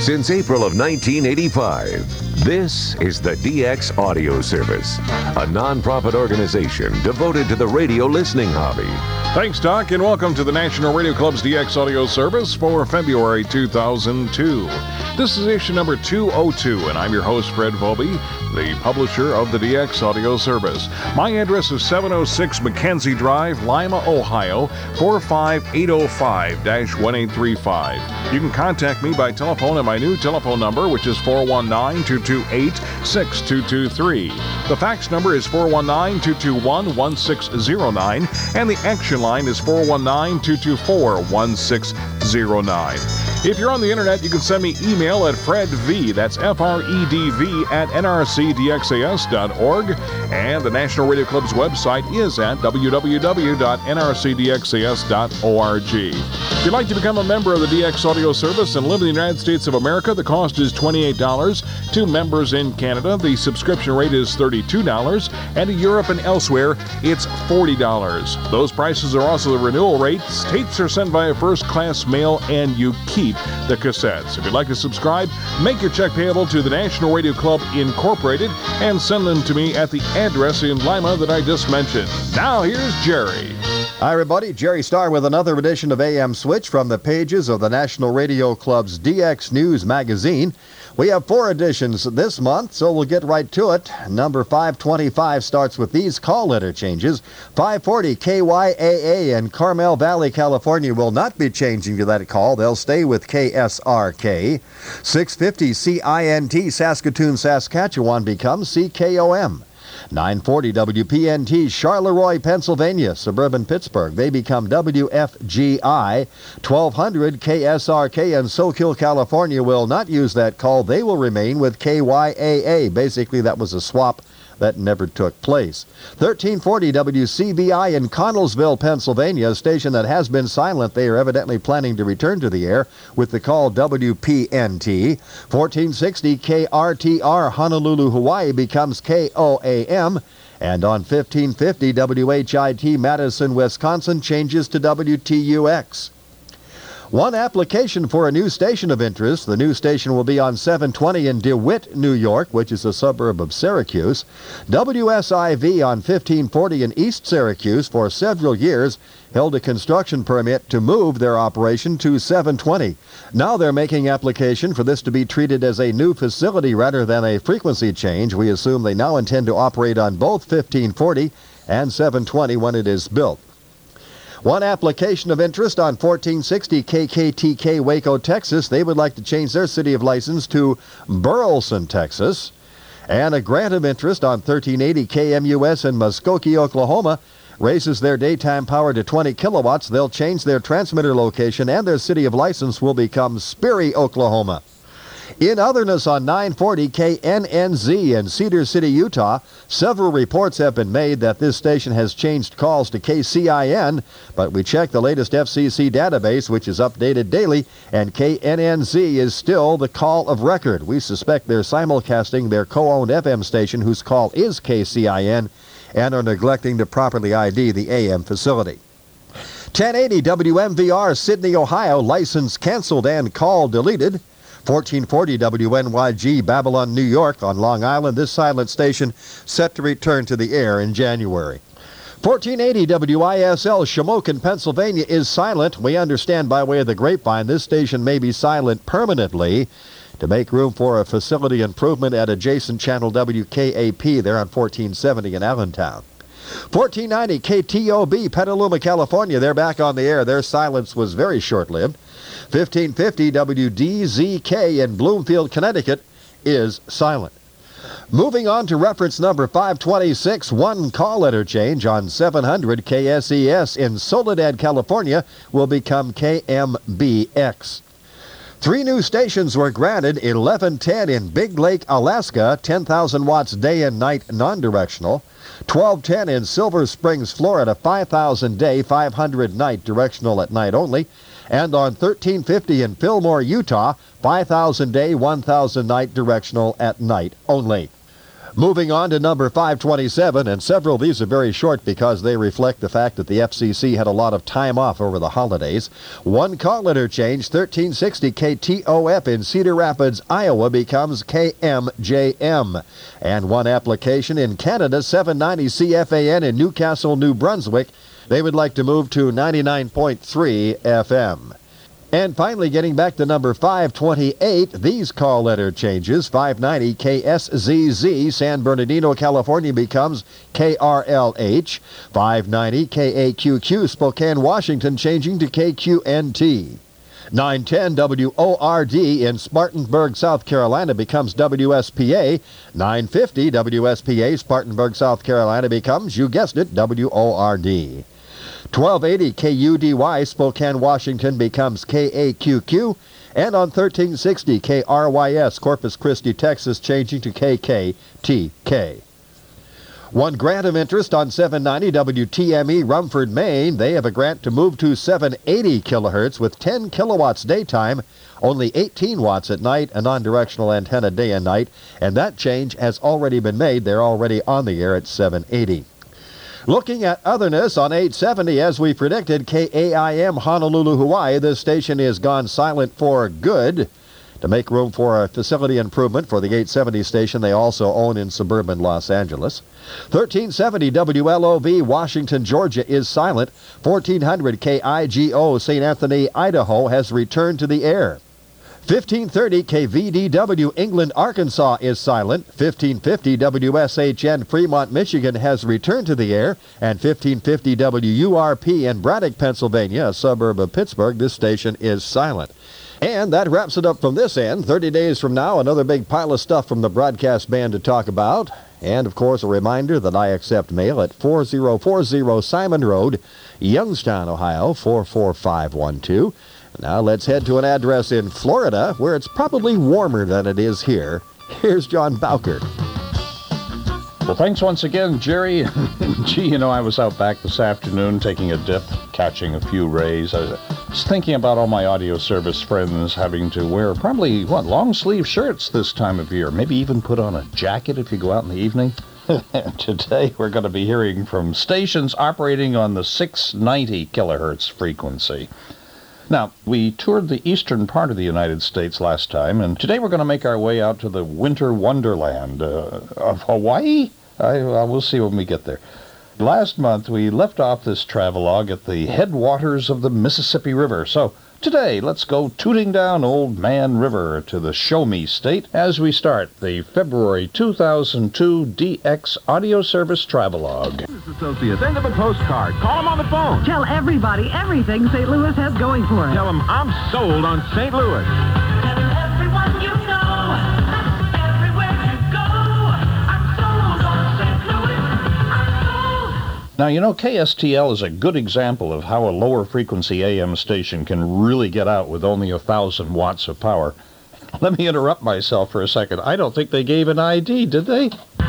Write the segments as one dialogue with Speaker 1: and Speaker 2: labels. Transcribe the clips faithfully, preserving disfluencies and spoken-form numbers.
Speaker 1: Since April of nineteen eighty-five, this is the D X Audio Service, a nonprofit organization devoted to the radio listening hobby.
Speaker 2: Thanks, Doc, and welcome to the National Radio Club's D X Audio Service for February two thousand two. This is issue number two oh two, and I'm your host, Fred Volpe, the publisher of the D X Audio Service. My address is seven oh six Mackenzie Drive, Lima, Ohio, four five eight oh five, one eight three five. You can contact me by telephone at my new telephone number, which is four one nine, two two eight, six two two three. The fax number is four one nine, two two one, one six zero nine, and the action line is four one nine, two two four, one six zero nine. If you're on the internet, you can send me email at fredv, that's F R E D V, at N R C D X A S dot org, and the National Radio Club's website is at w w w dot N R C D X A S dot org. If you'd like to become a member of the D X Audio Service and live in the United States of America, the cost is twenty-eight dollars. To members in Canada, the subscription rate is thirty-two dollars, and in Europe and elsewhere, it's forty dollars. Those prices are also the renewal rates. Tapes are sent via first-class mail, and you keep the cassettes. If you'd like to subscribe, make your check payable to the National Radio Club Incorporated and send them to me at the address in Lima that I just mentioned. Now here's Jerry.
Speaker 3: Hi everybody, Jerry Starr with another edition of A M Switch from the pages of the National Radio Club's D X News magazine. We have four editions this month, so we'll get right to it. Number five twenty-five starts with these call letter changes. five forty K Y A A in Carmel Valley, California will not be changing to that call. They'll stay with K S R K. six fifty C I N T Saskatoon, Saskatchewan becomes C K O M. nine forty W P N T Charleroi, Pennsylvania, suburban Pittsburgh. They become W F G I. twelve hundred K S R K in Soquel, California will not use that call. They will remain with K Y A A. Basically, that was a swap that never took place. thirteen forty W C B I in Connellsville, Pennsylvania, a station that has been silent. They are evidently planning to return to the air with the call W P N T. fourteen sixty K R T R Honolulu, Hawaii becomes K O A M. And on fifteen fifty W H I T Madison, Wisconsin changes to W T U X. One application for a new station of interest. The new station will be on seven twenty in DeWitt, New York, which is a suburb of Syracuse. W S I V on fifteen forty in East Syracuse for several years held a construction permit to move their operation to seven twenty. Now they're making application for this to be treated as a new facility rather than a frequency change. We assume they now intend to operate on both fifteen forty and seven twenty when it is built. One application of interest on fourteen sixty K K T K Waco, Texas. They would like to change their city of license to Burleson, Texas. And a grant of interest on thirteen eighty K M U S in Muskogee, Oklahoma raises their daytime power to twenty kilowatts. They'll change their transmitter location and their city of license will become Sperry, Oklahoma. In otherness on nine forty K N N Z in Cedar City, Utah, several reports have been made that this station has changed calls to K C I N, but we checked the latest F C C database, which is updated daily, and K N N Z is still the call of record. We suspect they're simulcasting their co-owned F M station, whose call is K C I N, and are neglecting to properly I D the A M facility. ten eighty W M V R, Sydney, Ohio, license canceled and call deleted. fourteen forty W N Y G, Babylon, New York, on Long Island. This silent station set to return to the air in January. fourteen eighty W I S L, Shamokin, Pennsylvania, is silent. We understand by way of the grapevine this station may be silent permanently to make room for a facility improvement at adjacent channel W K A P there on fourteen seventy in Allentown. fourteen ninety K T O B, Petaluma, California. They're back on the air. Their silence was very short-lived. fifteen fifty W D Z K in Bloomfield, Connecticut is silent. Moving on to reference number five twenty-six, one call letter change on seven hundred K S E S in Soledad, California will become K M B X. Three new stations were granted. eleven ten in Big Lake, Alaska, ten thousand watts day and night non-directional. twelve ten in Silver Springs, Florida, five thousand day, five hundred night directional at night only. And on thirteen fifty in Fillmore, Utah, five thousand day, one thousand night directional at night only. Moving on to number five twenty-seven, and several of these are very short because they reflect the fact that the F C C had a lot of time off over the holidays. One call letter change, thirteen sixty K T O F in Cedar Rapids, Iowa becomes K M J M. And one application in Canada, seven ninety C F A N in Newcastle, New Brunswick. They would like to move to ninety-nine point three F M. And finally, getting back to number five twenty-eight, these call letter changes. five ninety K S Z Z, San Bernardino, California becomes K R L H. five ninety K A Q Q, Spokane, Washington, changing to K Q N T. nine ten W O R D in Spartanburg, South Carolina becomes W S P A. nine fifty W S P A, Spartanburg, South Carolina becomes, you guessed it, W O R D. twelve eighty K U D Y, Spokane, Washington becomes K A Q Q. And on thirteen sixty K R Y S, Corpus Christi, Texas, changing to K K T K. One grant of interest on seven ninety W T M E, Rumford, Maine. They have a grant to move to seven eighty kilohertz with ten kilowatts daytime, only eighteen watts at night, a non-directional antenna day and night. And that change has already been made. They're already on the air at seven eighty. Looking at otherness on eight seventy, as we predicted, K A I M Honolulu, Hawaii. This station is gone silent for good. To make room for a facility improvement for the eight seventy station they also own in suburban Los Angeles. thirteen seventy W L O V, Washington, Georgia is silent. fourteen hundred K I G O, Saint Anthony, Idaho has returned to the air. fifteen thirty K V D W, England, Arkansas is silent. fifteen fifty W S H N, Fremont, Michigan has returned to the air. And fifteen fifty W U R P in Braddock, Pennsylvania, a suburb of Pittsburgh, this station is silent. And that wraps it up from this end. thirty days from now, another big pile of stuff from the broadcast band to talk about. And, of course, a reminder that I accept mail at four oh four oh Simon Road, Youngstown, Ohio, four four five one two. Now let's head to an address in Florida where it's probably warmer than it is here. Here's John Bowker.
Speaker 4: Well, thanks once again, Jerry. Gee, you know, I was out back this afternoon taking a dip, catching a few rays. I was thinking about all my audio service friends having to wear probably, what, long-sleeve shirts this time of year. Maybe even put on a jacket if you go out in the evening. Today we're going to be hearing from stations operating on the six ninety kilohertz frequency. Now, we toured the eastern part of the United States last time, and today we're going to make our way out to the winter wonderland uh, of Hawaii. I, uh, we'll see when we get there. Last month, we left off this travelogue at the headwaters of the Mississippi River. So today, let's go tooting down Old Man River to the Show Me State as we start the February two thousand two D X Audio Service Travelogue.
Speaker 5: Associates, end of a postcard. Call them on the phone.
Speaker 6: Tell everybody everything Saint Louis has going for it.
Speaker 5: Tell them I'm sold on Saint Louis.
Speaker 6: Tell everyone you know, everywhere you go, I'm sold on Saint Louis. I'm sold.
Speaker 4: Now, you know, K S T L is a good example of how a lower frequency A M station can really get out with only a thousand watts of power. Let me interrupt myself for a second. I don't think they gave an I D, did they?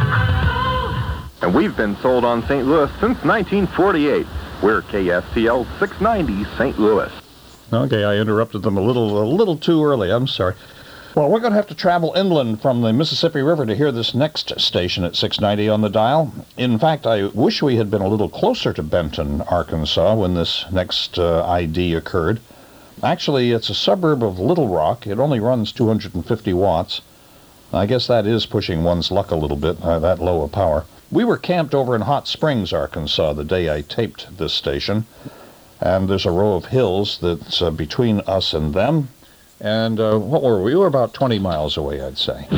Speaker 7: And we've been sold on Saint Louis since nineteen forty-eight. We're K S T L six ninety Saint Louis.
Speaker 4: Okay, I interrupted them a little, a little too early. I'm sorry. Well, we're going to have to travel inland from the Mississippi River to hear this next station at six ninety on the dial. In fact, I wish we had been a little closer to Benton, Arkansas, when this next uh, I D occurred. Actually, it's a suburb of Little Rock. It only runs two hundred fifty watts. I guess that is pushing one's luck a little bit, uh, that low a power. We were camped over in Hot Springs, Arkansas, the day I taped this station. And there's a row of hills that's uh, between us and them. And uh, what were we? We were about twenty miles away, I'd say.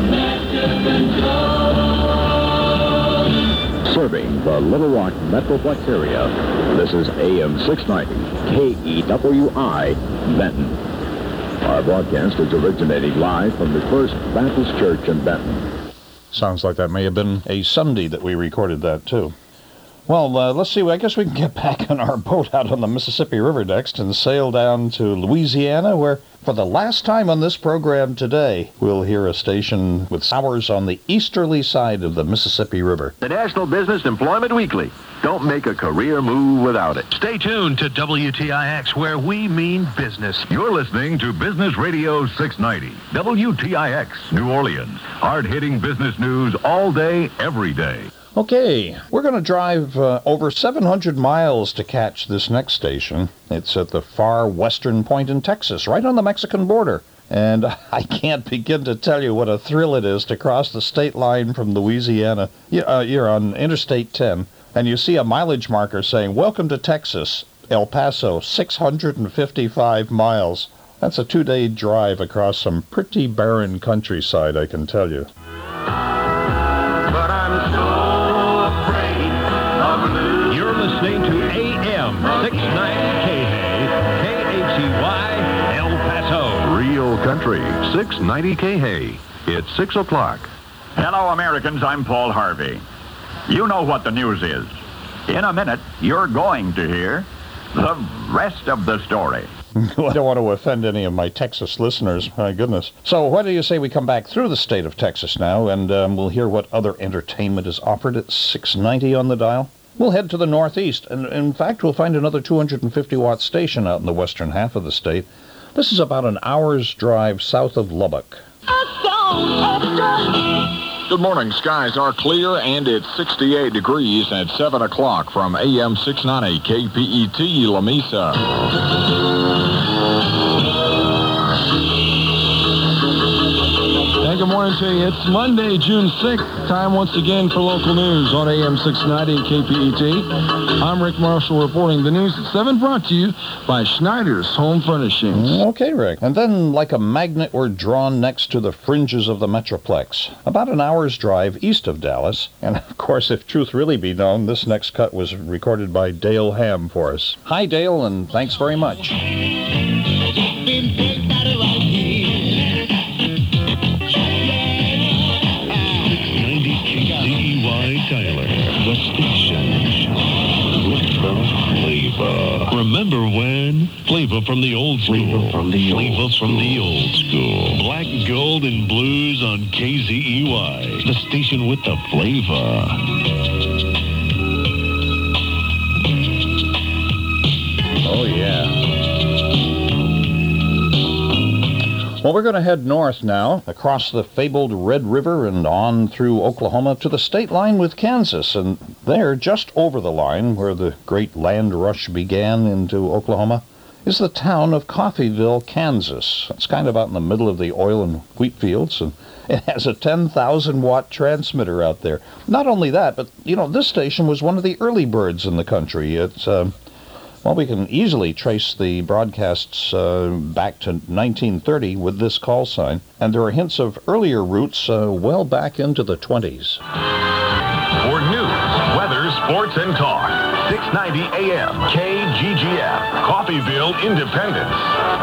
Speaker 8: Serving the Little Rock Metroplex area, this is A M six ninety, K E W I, Benton. Our broadcast is originating live from the First Baptist Church in Benton.
Speaker 4: Sounds like that may have been a Sunday that we recorded that, too. Well, uh, let's see. I guess we can get back on our boat out on the Mississippi River next and sail down to Louisiana, where, for the last time on this program today, we'll hear a station with hours on the easterly side of the Mississippi River.
Speaker 7: The National Business Employment Weekly. Don't make a career move without it.
Speaker 9: Stay tuned to W T I X, where we mean business.
Speaker 10: You're listening to Business Radio six ninety, W T I X, New Orleans. Hard-hitting business news all day, every day.
Speaker 4: Okay, we're going to drive uh, over seven hundred miles to catch this next station. It's at the far western point in Texas, right on the Mexican border. And I can't begin to tell you what a thrill it is to cross the state line from Louisiana. You're on Interstate ten, and you see a mileage marker saying, "Welcome to Texas, El Paso, six hundred fifty-five miles. That's a two-day drive across some pretty barren countryside, I can tell you.
Speaker 6: But I'm so afraid of losing.
Speaker 5: You're listening to A M six ninety K H E Y, El Paso.
Speaker 10: Real Country, six ninety K H A. It's six o'clock.
Speaker 11: Hello, Americans. I'm Paul Harvey. You know what the news is. In a minute, you're going to hear the rest of the story.
Speaker 4: I don't want to offend any of my Texas listeners, my goodness. So what do you say we come back through the state of Texas now, and um, we'll hear what other entertainment is offered at six ninety on the dial? We'll head to the northeast, and in fact, we'll find another two hundred fifty watt station out in the western half of the state. This is about an hour's drive south of Lubbock.
Speaker 12: Good morning. Skies are clear, and it's sixty-eight degrees at seven o'clock from A M six ninety K P E T La Mesa.
Speaker 13: And good morning to you. It's Monday, June sixth. Time once again for local news on A M six ninety K P E T. I'm Rick Marshall reporting the news at seven, brought to you by Schneider's Home Furnishings.
Speaker 4: Okay, Rick. And then, like a magnet, we're drawn next to the fringes of the Metroplex, about an hour's drive east of Dallas. And, of course, if truth really be known, this next cut was recorded by Dale Ham for us. Hi, Dale, and thanks very much.
Speaker 14: Tyler, the station with the flavor. Remember when? Flavor from the old school. Flavor from the flavor old from the old school. Black, gold, and blues on K Z E Y, the station with the flavor.
Speaker 4: Oh, yeah. Well, we're going to head north now, across the fabled Red River and on through Oklahoma to the state line with Kansas. And there, just over the line, where the great land rush began into Oklahoma, is the town of Coffeyville, Kansas. It's kind of out in the middle of the oil and wheat fields, and it has a ten thousand watt transmitter out there. Not only that, but, you know, this station was one of the early birds in the country. It's... Uh, Well, we can easily trace the broadcasts uh, back to nineteen thirty with this call sign, and there are hints of earlier routes uh, well back into the twenties.
Speaker 10: For news, weather, sports, and talk, six ninety A M K G G F, Coffeyville, Independence.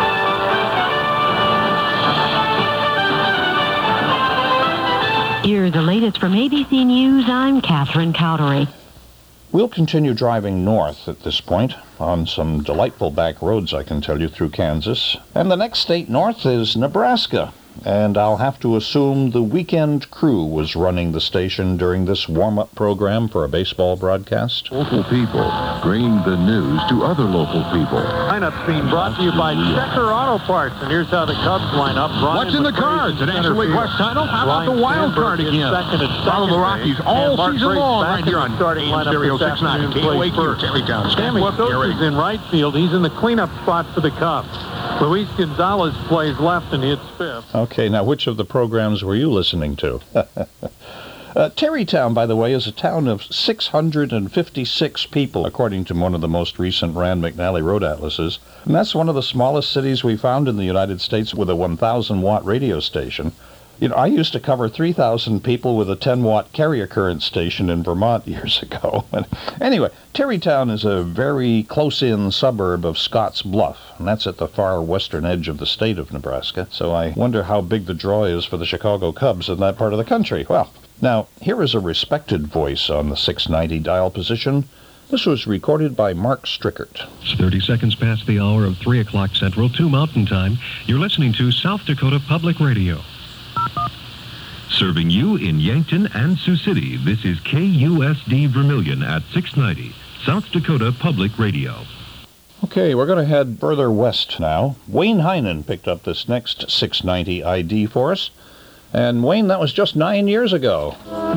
Speaker 15: Here's the latest from A B C News. I'm Catherine Cowdery.
Speaker 4: We'll continue driving north at this point on some delightful back roads, I can tell you, through Kansas. And the next state north is Nebraska. And I'll have to assume the weekend crew was running the station during this warm-up program for a baseball broadcast.
Speaker 10: Local people bring the news to other local people.
Speaker 5: Lineup being brought to you by Checker Auto Parts. And here's how the Cubs line up. Brian
Speaker 12: What's in the cards? An National League West title? How about the wild card again? Follow the Rockies all season long right here on
Speaker 5: starting lineup
Speaker 12: Stereo six ninety. K O A Q, Terrytown.
Speaker 5: Sammy Sosa is in right field. He's in the cleanup spot for the Cubs. Luis Gonzalez plays left and hits fifth.
Speaker 4: Okay, now which of the programs were you listening to? uh, Terrytown, by the way, is a town of six hundred fifty-six people, according to one of the most recent Rand McNally Road Atlases. And that's one of the smallest cities we found in the United States with a one thousand watt radio station. You know, I used to cover three thousand people with a ten watt carrier current station in Vermont years ago. And anyway, Terrytown is a very close-in suburb of Scotts Bluff, and that's at the far western edge of the state of Nebraska. So I wonder how big the draw is for the Chicago Cubs in that part of the country. Well, Now, here is a respected voice on the six ninety dial position. This was recorded by Mark Strickert.
Speaker 16: It's thirty seconds past the hour of three o'clock Central, two Mountain Time. You're listening to South Dakota Public Radio. Serving you in Yankton and Sioux City, this is K U S D Vermilion at six ninety, South Dakota Public Radio.
Speaker 4: Okay, we're going to head further west now. Wayne Heinen picked up this next six ninety I D for us. And Wayne, that was just nine years ago.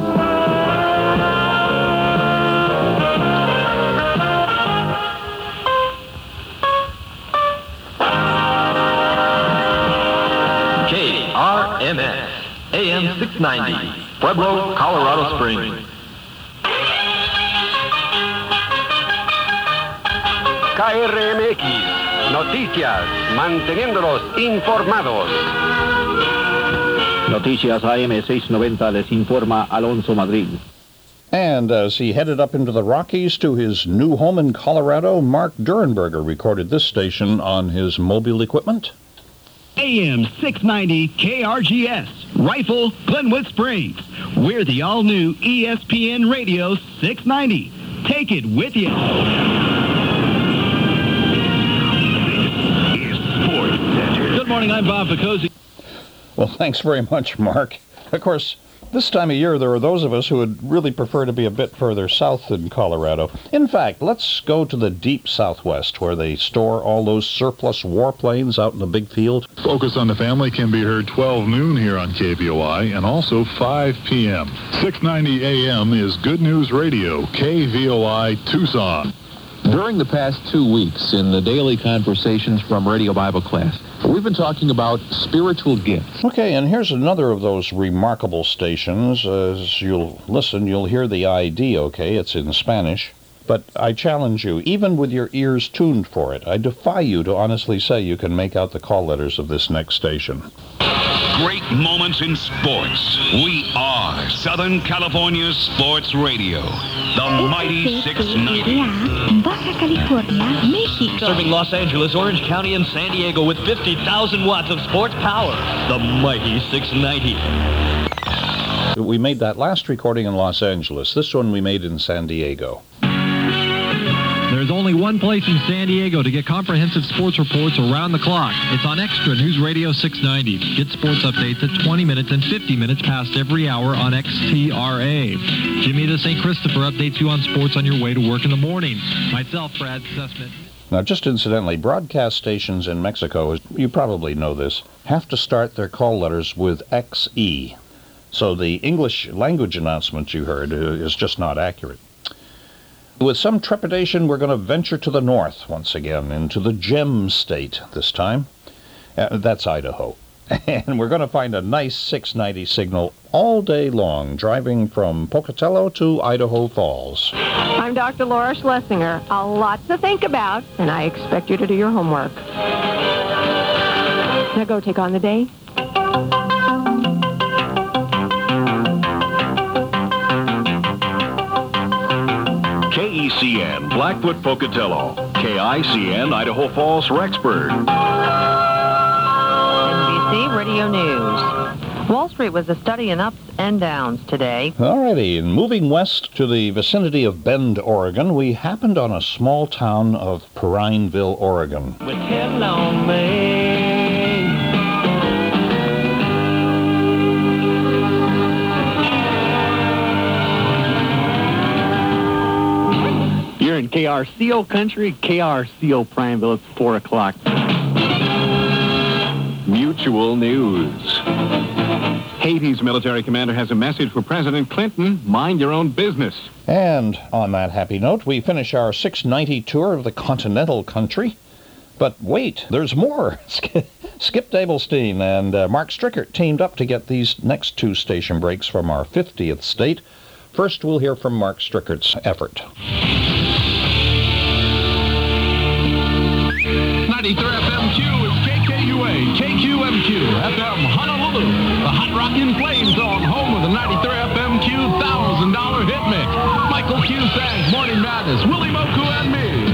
Speaker 17: K R M S, A M six ninety, Pueblo, Colorado Springs.
Speaker 18: K R M X, noticias, manteniéndolos informados.
Speaker 19: Noticias A M seis noventa les informa Alonso Madrid.
Speaker 4: And as he headed up into the Rockies to his new home in Colorado, Mark Durenberger recorded this station on his mobile equipment.
Speaker 20: A M six ninety K R G S, Rifle, Glenwood Springs. We're the all-new E S P N Radio six ninety. Take it with you. Good morning, I'm Bob Picozzi.
Speaker 4: Well, thanks very much, Mark. Of course, this time of year, there are those of us who would really prefer to be a bit further south than Colorado. In fact, let's go to the deep southwest, where they store all those surplus warplanes out in the big field.
Speaker 21: Focus on the Family can be heard twelve noon here on K V O I and also five p.m. six ninety A M is Good News Radio, K V O I Tucson.
Speaker 22: During the past two weeks in the daily conversations from Radio Bible Class, we've been talking about spiritual gifts.
Speaker 4: Okay, and here's another of those remarkable stations. As you'll listen, you'll hear the I D, okay? It's in Spanish. But I challenge you, even with your ears tuned for it, I defy you to honestly say you can make out the call letters of this next station.
Speaker 23: Great moments in sports. We are Southern California Sports Radio. The mighty six ninety.
Speaker 24: Baja California, Mexico.
Speaker 25: Serving Los Angeles, Orange County, and San Diego with fifty thousand watts of sports power. The mighty six ninety.
Speaker 4: We made that last recording in Los Angeles. This one we made in San Diego.
Speaker 26: There's only one place in San Diego to get comprehensive sports reports around the clock. It's on Extra News Radio six ninety. Get sports updates at twenty minutes and fifty minutes past every hour on X T R A. Jimmy the Saint Christopher updates you on sports on your way to work in the morning. Myself, Brad Sussman.
Speaker 4: Now, just incidentally, broadcast stations in Mexico, you probably know this, have to start their call letters with X E. So the English language announcement you heard is just not accurate. With some trepidation, we're going to venture to the north once again, into the Gem State this time. Uh, that's Idaho. And we're going to find a nice six ninety signal all day long, driving from Pocatello to Idaho Falls.
Speaker 27: I'm Doctor Laura Schlesinger. A lot to think about, and I expect you to do your homework. Now go take on the day.
Speaker 10: K E C N, Blackfoot, Pocatello. K I C N, Idaho Falls, Rexburg.
Speaker 28: N B C Radio News. Wall Street was a study in ups and downs today.
Speaker 4: Alrighty, and moving west to the vicinity of Bend, Oregon, we happened on a small town of Prineville, Oregon.
Speaker 6: With hello, man.
Speaker 29: You're in K R C O country, K R C O Prineville. It's four o'clock.
Speaker 12: Mutual News. Haiti's military commander has a message for President Clinton. Mind your own business.
Speaker 4: And on that happy note, we finish our six ninety tour of the continental country. But wait, there's more. Skip Dabelstein and uh, Mark Strickert teamed up to get these next two station breaks from our fiftieth state. First, we'll hear from Mark Strickert's effort.
Speaker 30: ninety-three F M Q is K K U A, K Q M Q, F M Honolulu. The Hot Rockin' Flame Zone, home of the ninety-three F M Q one thousand dollar hit mix. Michael Cusack, Morning Madness, Willie Moku, and me.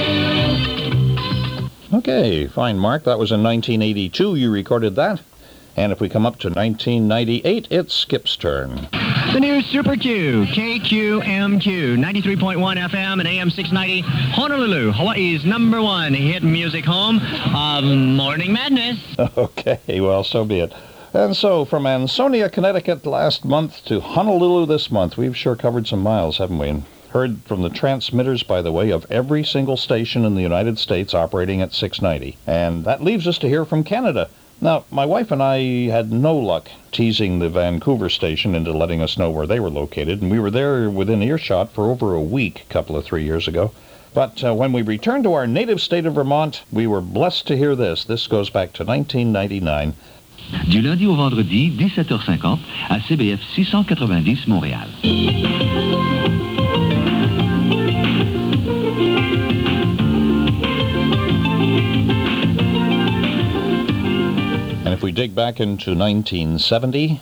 Speaker 4: Okay, fine, Mark. That was in nineteen eighty-two you recorded that. And if we come up to nineteen ninety-eight, it's Skip's turn.
Speaker 20: The new Super Q, K Q M Q, ninety-three point one F M and A M six ninety, Honolulu, Hawaii's number one hit music home of Morning Madness.
Speaker 4: Okay, well, so be it. And so, from Ansonia, Connecticut last month to Honolulu this month, we've sure covered some miles, haven't we? And heard from the transmitters, by the way, of every single station in the United States operating at six ninety. And that leaves us to hear from Canada. Now, my wife and I had no luck teasing the Vancouver station into letting us know where they were located, and we were there within earshot for over a week a couple of three years ago. But uh, when we returned to our native state of Vermont, we were blessed to hear this. This goes back to nineteen ninety-nine.
Speaker 1: Du lundi au vendredi, dix-sept heures cinquante, à C B F six cent quatre-vingt-dix, Montréal.
Speaker 4: And if we dig back into nineteen seventy...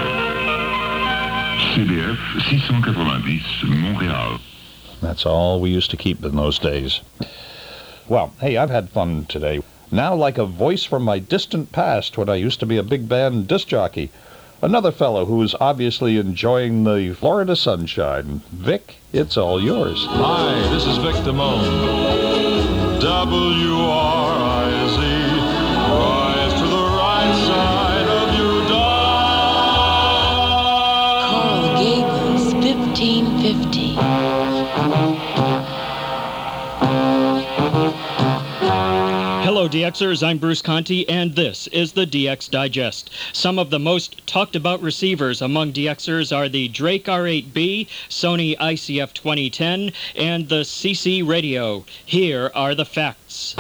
Speaker 1: C B F six cent quatre-vingt-dix, Montréal.
Speaker 4: That's all we used to keep in those days. Well, hey, I've had fun today. Now, like a voice from my distant past when I used to be a big band disc jockey, another fellow who is obviously enjoying the Florida sunshine. Vic, it's all yours.
Speaker 2: Hi, this is Vic Damone. W R I Z. Rise to the right side of your dial.
Speaker 3: Coral Gables, fifteen fifty.
Speaker 7: Hello, D Xers. I'm Bruce Conti, and this is the D X Digest. Some of the most talked about receivers among D Xers are the Drake R eight B, Sony I C F twenty ten, and the C C Radio. Here are the facts.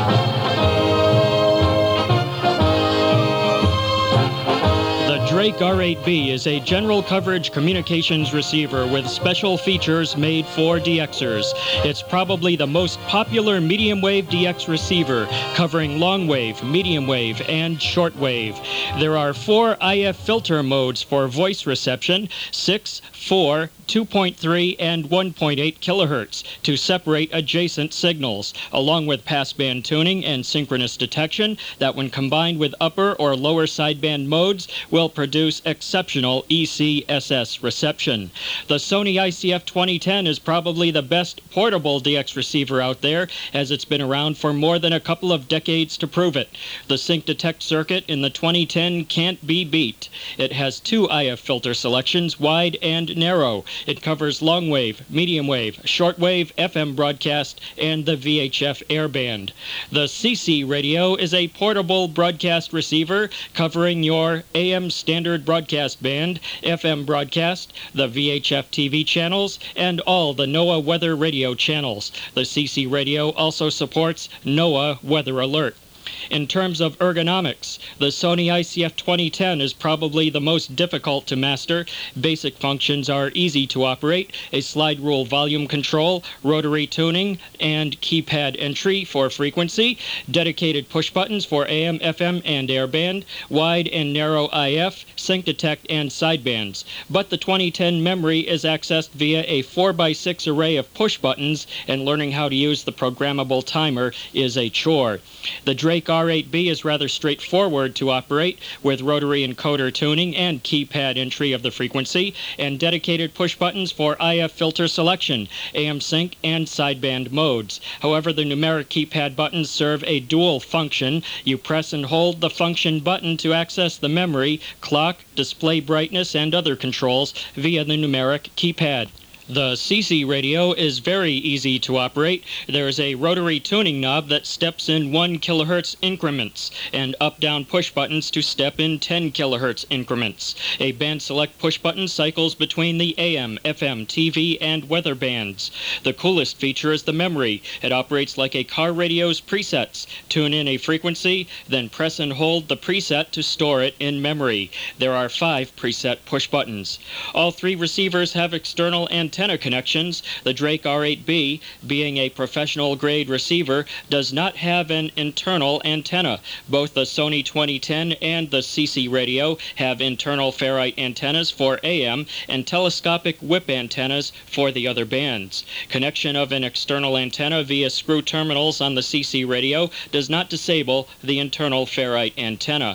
Speaker 7: The Drake R eight B is a general coverage communications receiver with special features made for D Xers. It's probably the most popular medium wave D X receiver, covering long wave, medium wave, and short wave. There are four I F filter modes for voice reception, six, four, two point three, and one point eight kilohertz to separate adjacent signals, along with passband tuning and synchronous detection that, when combined with upper or lower sideband modes, will produce exceptional E C S S reception. The Sony I C F twenty ten is probably the best portable D X receiver out there, as it's been around for more than a couple of decades to prove it. The Sync Detect circuit in the twenty ten can't be beat. It has two I F filter selections, wide and narrow. It covers long wave, medium wave, short wave, F M broadcast, and the V H F airband. The C C Radio is a portable broadcast receiver covering your A M standard broadcast band, F M broadcast, the V H F T V channels, and all the NOAA weather radio channels. The C C Radio also supports NOAA Weather Alert. In terms of ergonomics, the Sony I C F twenty ten is probably the most difficult to master. Basic functions are easy to operate: a slide rule volume control, rotary tuning, and keypad entry for frequency, dedicated push buttons for A M, F M, and airband, wide and narrow I F, sync detect, and sidebands. But the twenty ten memory is accessed via a four by six array of push buttons, and learning how to use the programmable timer is a chore. The Drake R eight B is rather straightforward to operate, with rotary encoder tuning and keypad entry of the frequency, and dedicated push buttons for I F filter selection, A M sync, and sideband modes. However, the numeric keypad buttons serve a dual function. You press and hold the function button to access the memory, clock, display brightness, and other controls via the numeric keypad. The C C Radio is very easy to operate. There's a rotary tuning knob that steps in one kilohertz increments, and up-down push buttons to step in ten kilohertz increments. A band select push button cycles between the A M, F M, T V, and weather bands. The coolest feature is the memory. It operates like a car radio's presets. Tune in a frequency, then press and hold the preset to store it in memory. There are five preset push buttons. All three receivers have external antennas Antenna connections. The Drake R eight B, being a professional grade receiver, does not have an internal antenna. Both the Sony twenty ten and the C C Radio have internal ferrite antennas for A M and telescopic whip antennas for the other bands. Connection of an external antenna via screw terminals on the C C Radio does not disable the internal ferrite antenna.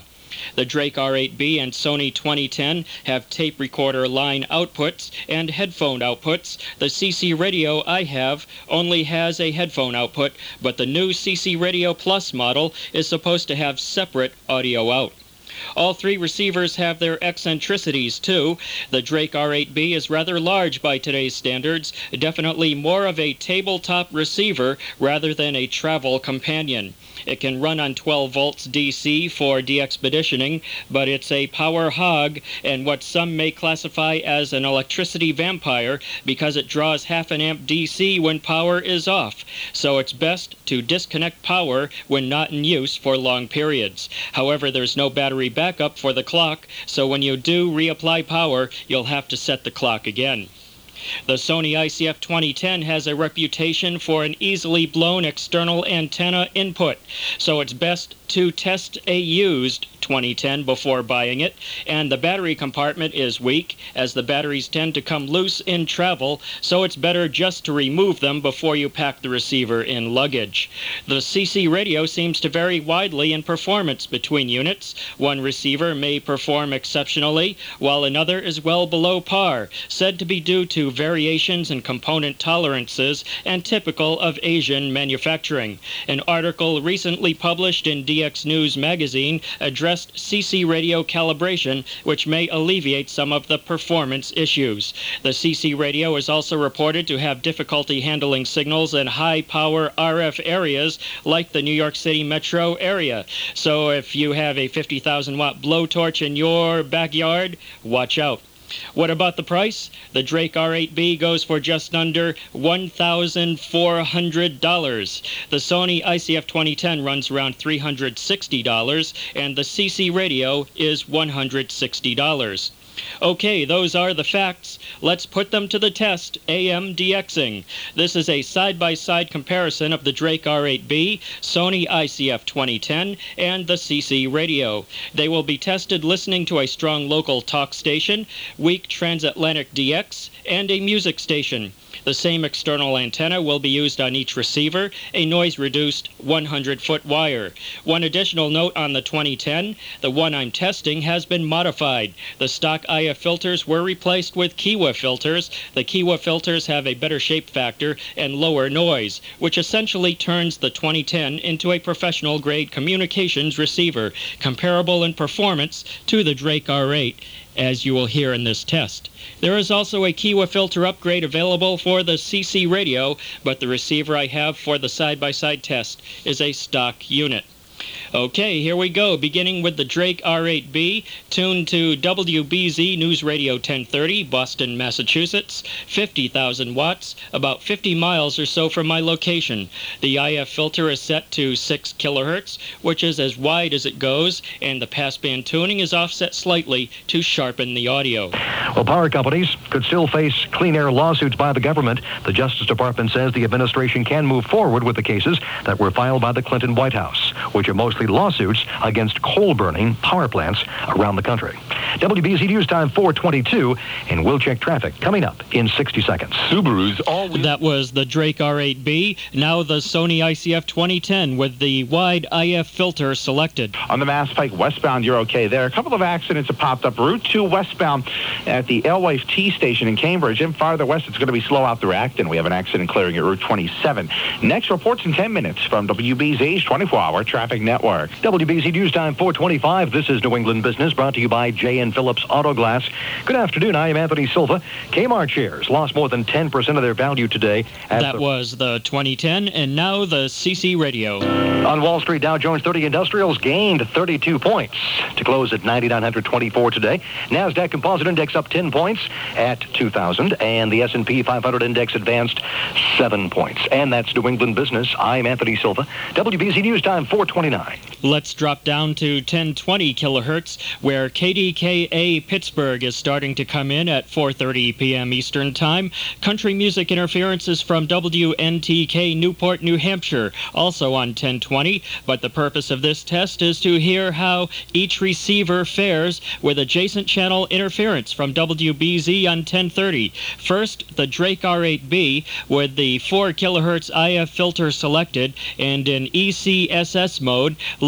Speaker 7: The Drake R eight B and Sony twenty ten have tape recorder line outputs and headphone outputs. The C C Radio I have only has a headphone output, but the new C C Radio Plus model is supposed to have separate audio out. All three receivers have their eccentricities, too. The Drake R eight B is rather large by today's standards, definitely more of a tabletop receiver rather than a travel companion. It can run on twelve volts D C for de-expeditioning, but it's a power hog and what some may classify as an electricity vampire because it draws half an amp D C when power is off. So it's best to disconnect power when not in use for long periods. However, there's no battery backup for the clock, so when you do reapply power, you'll have to set the clock again. The Sony I C F twenty ten has a reputation for an easily blown external antenna input, so it's best to test a used twenty ten before buying it, and the battery compartment is weak, as the batteries tend to come loose in travel, so it's better just to remove them before you pack the receiver in luggage. The C C Radio seems to vary widely in performance between units. One receiver may perform exceptionally, while another is well below par, said to be due to variations in component tolerances and typical of Asian manufacturing. An article recently published in D X News magazine addressed C C radio calibration, which may alleviate some of the performance issues. The C C radio is also reported to have difficulty handling signals in high-power R F areas like the New York City metro area. So if you have a fifty thousand watt blowtorch in your backyard, watch out. What about the price? The Drake R eight B goes for just under one thousand four hundred dollars. The Sony I C F twenty ten runs around three hundred sixty dollars, and the C C Radio is one hundred sixty dollars. Okay, those are the facts. Let's put them to the test. A M DXing. This is a side-by-side comparison of the Drake R eight B, Sony I C F twenty ten, and the C C Radio. They will be tested listening to a strong local talk station, weak transatlantic D X, and a music station. The same external antenna will be used on each receiver, a noise-reduced one hundred foot wire. One additional note on the twenty ten, the one I'm testing has been modified. The stock I F filters were replaced with Kiwa filters. The Kiwa filters have a better shape factor and lower noise, which essentially turns the twenty ten into a professional-grade communications receiver, comparable in performance to the Drake R eight, as you will hear in this test. There is also a Kiwa filter upgrade available for the C C Radio, but the receiver I have for the side-by-side test is a stock unit. Okay, here we go, beginning with the Drake R eight B, tuned to W B Z News Radio ten thirty, Boston, Massachusetts, fifty thousand watts, about fifty miles or so from my location. The I F filter is set to six kilohertz, which is as wide as it goes, and the passband tuning is offset slightly to sharpen the audio.
Speaker 5: Well, power companies could still face clean air lawsuits by the government. The Justice Department says the administration can move forward with the cases that were filed by the Clinton White House, which are mostly lawsuits against coal-burning power plants around the country. W B Z News Time four twenty-two, and we'll check traffic coming up in sixty seconds.
Speaker 7: Subaru's always... That was the Drake R eight B, now the Sony I C F twenty ten with the wide I F filter selected.
Speaker 8: On the Mass Pike westbound, you're okay there. A couple of accidents have popped up. Route two westbound at the Alewife T station in Cambridge, and farther west, it's going to be slow out through Acton. We have an accident clearing at Route twenty-seven. Next reports in ten minutes from W B Z's twenty-four hour Traffic Network.
Speaker 5: W B Z News Time four twenty-five. This is New England Business, brought to you by J and Phillips Auto Glass. Good afternoon. I am Anthony Silva. Kmart shares lost more than ten percent of their value today.
Speaker 7: That the... was the twenty ten, and now the C C Radio.
Speaker 5: On Wall Street, Dow Jones thirty Industrials gained thirty-two points to close at nine thousand nine hundred twenty-four today. NASDAQ Composite Index up ten points at two thousand, and the S and P five hundred Index advanced seven points. And that's New England Business. I'm Anthony Silva. W B Z News Time four twenty-nine.
Speaker 7: Let's drop down to ten twenty kilohertz, where K D K A Pittsburgh is starting to come in at four thirty p.m. Eastern Time. Country music interferences from W N T K Newport, New Hampshire, also on ten twenty, but the purpose of this test is to hear how each receiver fares with adjacent channel interference from W B Z on ten thirty. First, the Drake R eight B with the four kilohertz I F filter selected and in E C S S mode,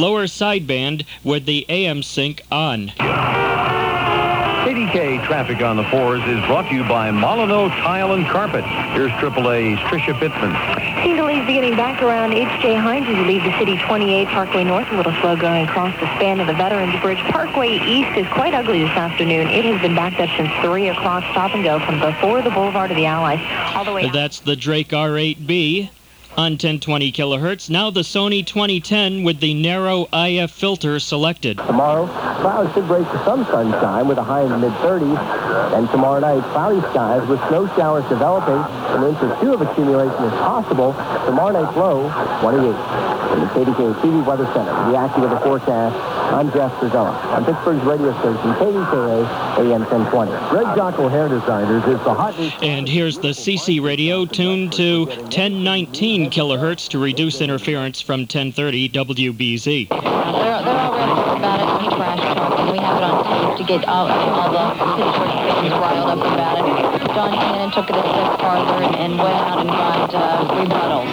Speaker 7: lower sideband with the A M sync on.
Speaker 5: K D K Traffic on the Fours is brought to you by Molyneux Tile and Carpet. Here's triple A's Tricia Pittman.
Speaker 27: Seeing delays beginning back around H J Hines as you leave the city twenty-eight Parkway North, a little slow going across the span of the Veterans Bridge. Parkway East is quite ugly this afternoon. It has been backed up since three o'clock. Stop and go from before the Boulevard of the Allies all the way.
Speaker 7: That's the Drake R eight B. On ten twenty kilohertz. Now the Sony twenty ten with the narrow I F filter selected.
Speaker 9: Tomorrow, clouds should break to some sunshine with a high in the mid-thirties. And tomorrow night, cloudy skies with snow showers developing. An inch or two of accumulation is possible. Tomorrow night's low, twenty-eight. From the K D K T V Weather Center, the AccuWeather forecast, I'm Jeff Frizella. On Pittsburgh's radio station, K D K A, A M ten twenty. Greg Jocko Hair Designers is the hot news.
Speaker 7: And here's the C C radio tuned to ten nineteen kilohertz to reduce interference from ten thirty W B Z.
Speaker 3: They're, they're all real about it. We trash talk, and we have it on tape to get all, all the Pittsburgh fans riled up about it. John Cannon took it a step farther and, and went out and got uh, rebuttals.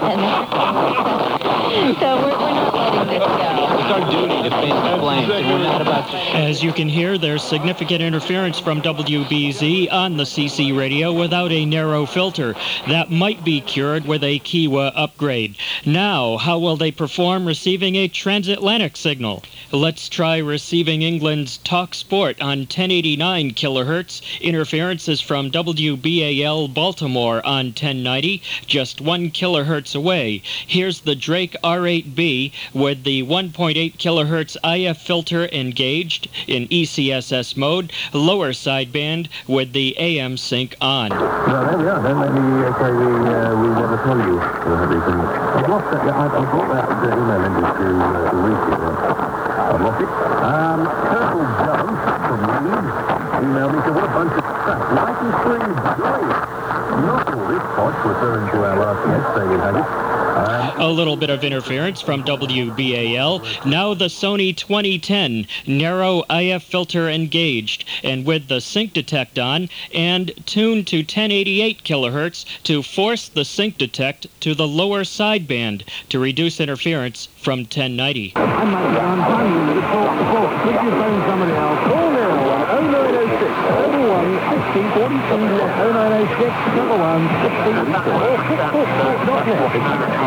Speaker 3: And so we're, we're not letting this go.
Speaker 11: It's our duty to fence the flames, and we're not about to...
Speaker 7: As you can hear, there's significant interference from W B Z on the C C radio without a narrow filter. That might be cured with a Kiwa upgrade. Now, how will they perform receiving a transatlantic signal? Let's try receiving England's Talk Sport on ten eighty-nine kilohertz. Interference is from W B A L Baltimore on ten ninety, just one kilohertz away. Here's the Drake R eight B with the one point eight kilohertz I F filter engaged in E C S S mode, lower sideband with the A M sync on.
Speaker 13: Well, there we are. Then let me uh, say we, uh, we want to tell you. Uh, I've lost that. I've, I've got that uh, email into to, uh, to reach it. I've lost it. Um, Turtle Joe from Leeds emailed me, said, what a bunch of crap. Light and spring joy. Not all this pot, referring to our last guest, David Haggett.
Speaker 7: A little bit of interference from W B A L. Now the Sony twenty ten, narrow I F filter engaged, and with the sync detect on, and tuned to ten eighty-eight kilohertz to force the sync detect to the lower sideband to reduce interference from ten ninety.
Speaker 13: I might be on time with the talk before. Could you phone somebody else? Call now, oh nine oh six, double one, sixteen forty-two, oh nine oh six, double one, sixteen forty-two, not yet.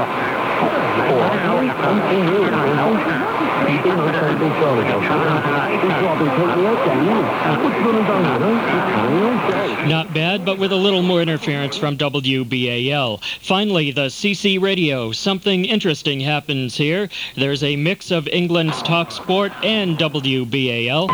Speaker 7: Not bad, but with a little more interference from W B A L. Finally, the C C radio. Something interesting happens here. There's a mix of England's Talk Sport and W B A L.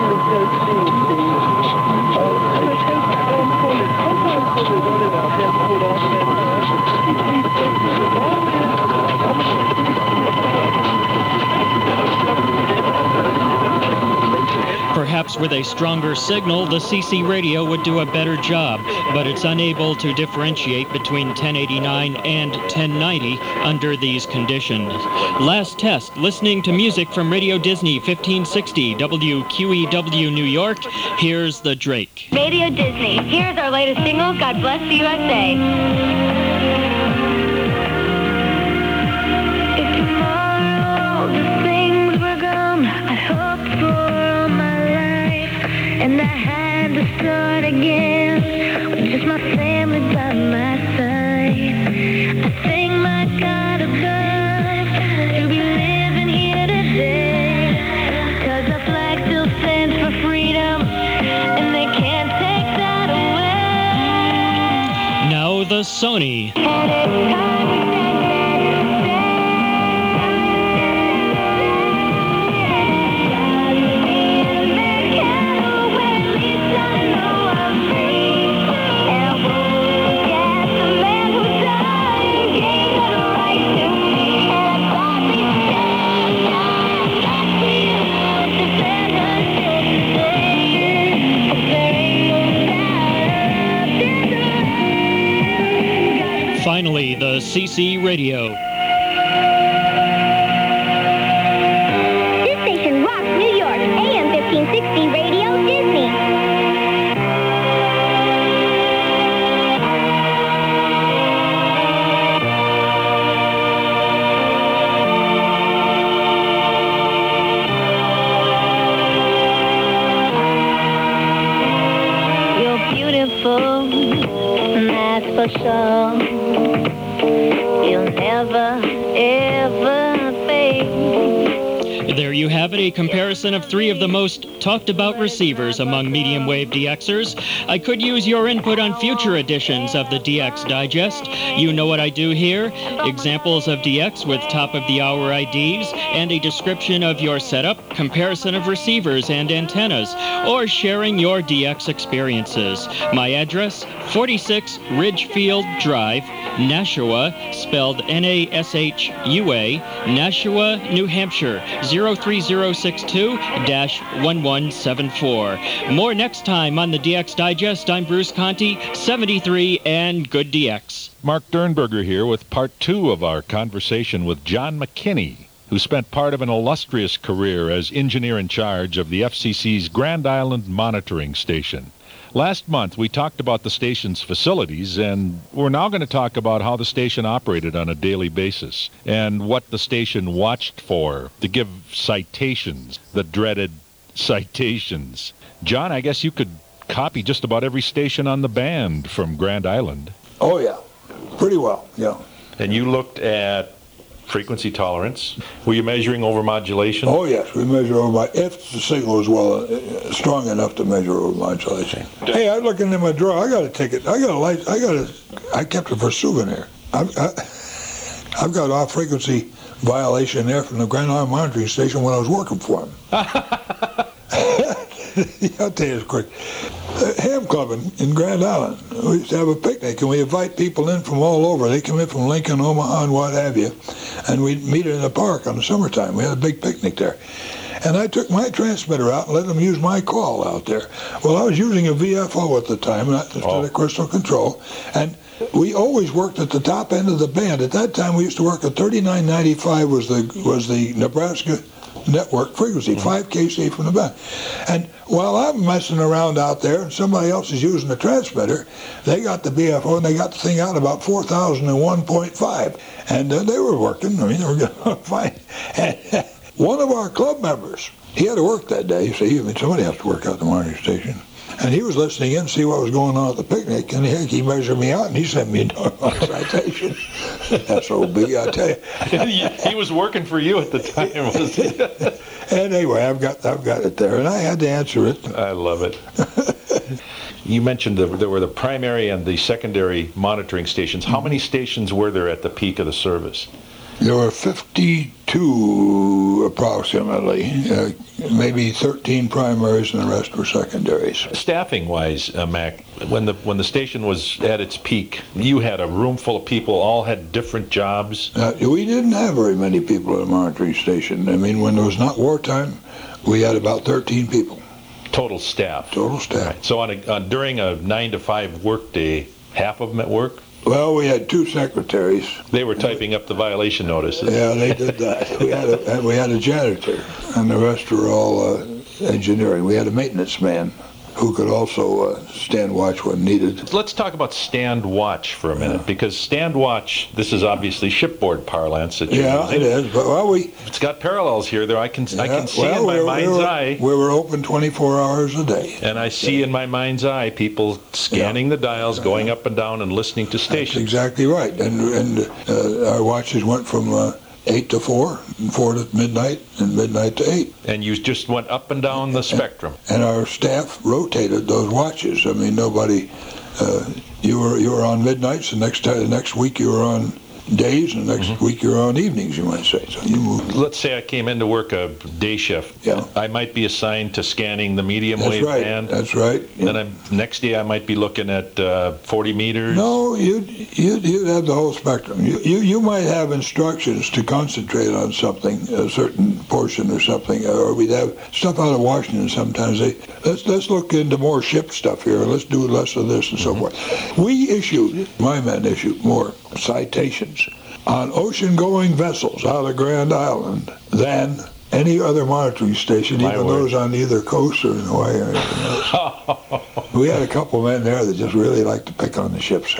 Speaker 7: Perhaps with a stronger signal, the C C radio would do a better job, but it's unable to differentiate between ten eighty-nine and ten ninety under these conditions. Last test, listening to music from Radio Disney fifteen sixty W Q E W New York. Here's the Drake.
Speaker 14: Radio Disney. Here's our latest single, God Bless the U S A.
Speaker 6: And I had to start again with just my family by my side. I thank my God above to be living here today, 'cause the flag still stands for freedom, and they can't take that away.
Speaker 7: Now the Sony.
Speaker 6: And it's time to take
Speaker 7: Finally, the C C radio.
Speaker 6: This station rocks New York, A M fifteen sixty Radio Disney.
Speaker 7: have it, a comparison of three of the most talked about receivers among medium wave D Xers. I could use your input on future editions of the D X Digest. You know what I do here. Examples of D X with top of the hour I Ds and a description of your setup, comparison of receivers and antennas, or sharing your D X experiences. My address, forty-six Ridgefield Drive, Nashua, spelled N A S H U A, Nashua, New Hampshire, zero three zero six two dash one one seven four. More next time on the D X Digest. I'm Bruce Conti, seventy-three, and good D X.
Speaker 15: Mark Dernberger here with part two of our conversation with John McKinney, who spent part of an illustrious career as engineer in charge of the F C C's Grand Island Monitoring Station. Last month, we talked about the station's facilities, and we're now going to talk about how the station operated on a daily basis and what the station watched for to give citations, the dreaded citations. John, I guess you could copy just about every station on the band from Grand Island.
Speaker 16: Oh, yeah. Pretty well, yeah.
Speaker 15: And you looked at frequency tolerance. Were you measuring overmodulation?
Speaker 16: Oh, yes. We measure overmodulation. If the signal is well, uh, strong enough to measure overmodulation. Okay. Hey, I'm looking in my drawer. I got a ticket. I got a light. I got a. I kept it for a souvenir. I've, I, I've got off frequency violation there from the Grand Island Monitoring Station when I was working for him. I'll tell you this quick. Uh, Ham Club in, in Grand Island. We used to have a picnic, and we invite people in from all over. They come in from Lincoln, Omaha, and what have you, and we'd meet in the park in the summertime. We had a big picnic there. And I took my transmitter out and let them use my call out there. Well, I was using a V F O at the time, not instead of crystal control, and we always worked at the top end of the band. At that time, we used to work at thirty-nine ninety-five was the was the Nebraska network frequency, five K C from the band. And while I'm messing around out there and somebody else is using the transmitter, they got the V F O and they got the thing out about four thousand one point five. And uh, they were working. I mean, they were going fine. And one of our club members, he had to work that day. You see, I mean, somebody has to work out the monitoring station. And he was listening in to see what was going on at the picnic, and heck, he measured me out, and he sent me a citation. S O B, I tell you.
Speaker 15: He was working for you at the time, wasn't he?
Speaker 16: And anyway, I've got I've got it there, and I had to answer it.
Speaker 15: I love it. You mentioned the, there were the primary and the secondary monitoring stations. How many stations were there at the peak of the service?
Speaker 16: There were fifty-two approximately, uh, maybe thirteen primaries and the rest were secondaries.
Speaker 15: Staffing-wise, uh, Mac, when the when the station was at its peak, you had a room full of people, all had different jobs.
Speaker 16: Uh, we didn't have very many people at the monitoring station. I mean, when it was not wartime, we had about thirteen people.
Speaker 15: Total staff.
Speaker 16: Total staff.
Speaker 15: Right. So on a, on, during a nine to five work day, half of them at work?
Speaker 16: Well, we had two secretaries.
Speaker 15: They were typing up the violation notices.
Speaker 16: Yeah, they did that. We had a we had a janitor, and the rest were all uh, engineering. We had a maintenance man who could also uh, stand watch when needed.
Speaker 15: Let's talk about stand watch for a minute, yeah. Because stand watch, this is obviously shipboard parlance. That you're
Speaker 16: yeah,
Speaker 15: using.
Speaker 16: It is. But well, we
Speaker 15: it's got parallels here. There, I can yeah, I can see
Speaker 16: well,
Speaker 15: in my
Speaker 16: we were,
Speaker 15: mind's
Speaker 16: we were,
Speaker 15: eye.
Speaker 16: We were open twenty-four hours a day,
Speaker 15: and I see yeah. in my mind's eye people scanning yeah. the dials, going up and down, and listening to stations.
Speaker 16: That's exactly right. And and uh, our watches went from Uh, eight to four, and four to midnight, and midnight to eight.
Speaker 15: And you just went up and down the spectrum.
Speaker 16: And, and our staff rotated those watches. I mean, nobody. Uh, you were you were on midnights, and next time, the next week you were on days, and next mm-hmm. week you're on evenings, you might say. So you moved.
Speaker 15: Let's say I came in to work a day shift.
Speaker 16: Yeah.
Speaker 15: I might be assigned to scanning the medium
Speaker 16: That's
Speaker 15: wave
Speaker 16: right.
Speaker 15: band.
Speaker 16: That's right.
Speaker 15: Yeah. Then I'm, next day I might be looking at uh, forty meters.
Speaker 16: No, you'd, you'd, you'd have the whole spectrum. You, you you might have instructions to concentrate on something, a certain portion or something, or we'd have stuff out of Washington sometimes. They let's let's look into more ship stuff here. Let's do less of this and so mm-hmm. forth. We issued, my men issued more citations on ocean-going vessels out of Grand Island than any other monitoring station, My even word. those on either coast or in Hawaii or anything else. We had a couple men there that just really liked to pick on the ships.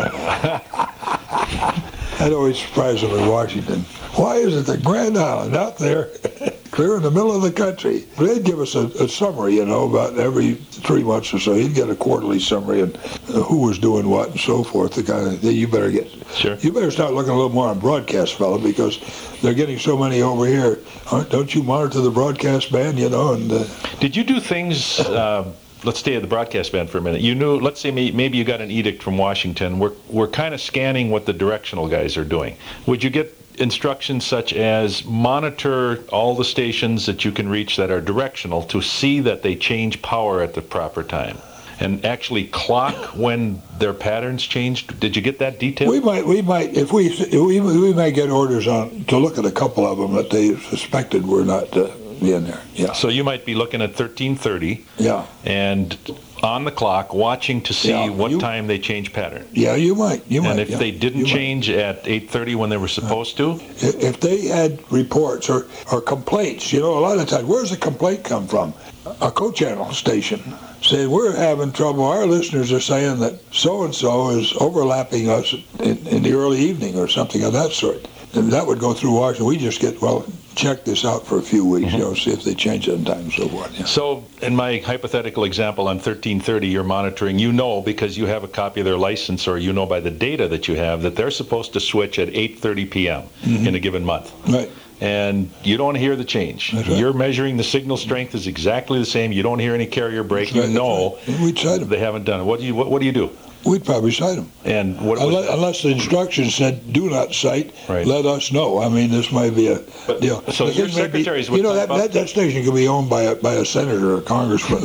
Speaker 16: That always surprised them in Washington. Why is it that Grand Island out there, clear in the middle of the country, they'd give us a, a summary, you know, about every three months or so. You'd get a quarterly summary, and who was doing what and so forth. The guy that you better get.
Speaker 15: Sure.
Speaker 16: You better start looking a little more on broadcast, fella, because they're getting so many over here. Don't you monitor the broadcast band, you know? And uh,
Speaker 15: did you do things? Uh, let's stay at the broadcast band for a minute. You knew. Let's say maybe you got an edict from Washington. We're we're kind of scanning what the directional guys are doing. Would you get instructions such as monitor all the stations that you can reach that are directional to see that they change power at the proper time, and actually clock when their patterns changed? Did you get that detail?
Speaker 16: We might, we might, if we, we, we may get orders on to look at a couple of them that they suspected were not uh, in there. Yeah.
Speaker 15: So you might be looking at thirteen thirty.
Speaker 16: Yeah.
Speaker 15: And on the clock, watching to see
Speaker 16: Yeah,
Speaker 15: what
Speaker 16: you-
Speaker 15: time they change pattern.
Speaker 16: Yeah, you might, you might.
Speaker 15: And if
Speaker 16: yeah,
Speaker 15: they didn't
Speaker 16: you might.
Speaker 15: change at eight thirty when they were supposed to,
Speaker 16: If if they had reports or, or complaints, you know, a lot of times, where's the complaint come from? A co-channel station saying, we're having trouble, our listeners are saying that so-and-so is overlapping us in, in the early evening or something of that sort. And that would go through Washington. We just get, well, check this out for a few weeks,
Speaker 15: Mm-hmm.
Speaker 16: you know, see if they change it in time and so forth. Yeah.
Speaker 15: So, in my hypothetical example on thirteen thirty, you're monitoring, you know, because you have a copy of their license, or you know by the data that you have, that they're supposed to switch at eight thirty p.m.
Speaker 16: Mhm.
Speaker 15: in a given month.
Speaker 16: Right.
Speaker 15: And you don't hear the change.
Speaker 16: That's right.
Speaker 15: You're measuring the signal strength is exactly the same. You don't hear any carrier break.
Speaker 16: That's right,
Speaker 15: You
Speaker 16: that's
Speaker 15: know
Speaker 16: right. And we'd cite them.
Speaker 15: they haven't done it. What do you what, what do you do?
Speaker 16: We'd probably cite them.
Speaker 15: And what was
Speaker 16: Unless, unless the instructions said, do not cite,
Speaker 15: Right.
Speaker 16: let us know. I mean, this might be a
Speaker 15: But-
Speaker 16: deal.
Speaker 15: so
Speaker 16: The
Speaker 15: your
Speaker 16: thing may be-
Speaker 15: secretaries would
Speaker 16: You know,
Speaker 15: type
Speaker 16: that,
Speaker 15: up-
Speaker 16: that, that station could be owned by a, by a senator or a congressman.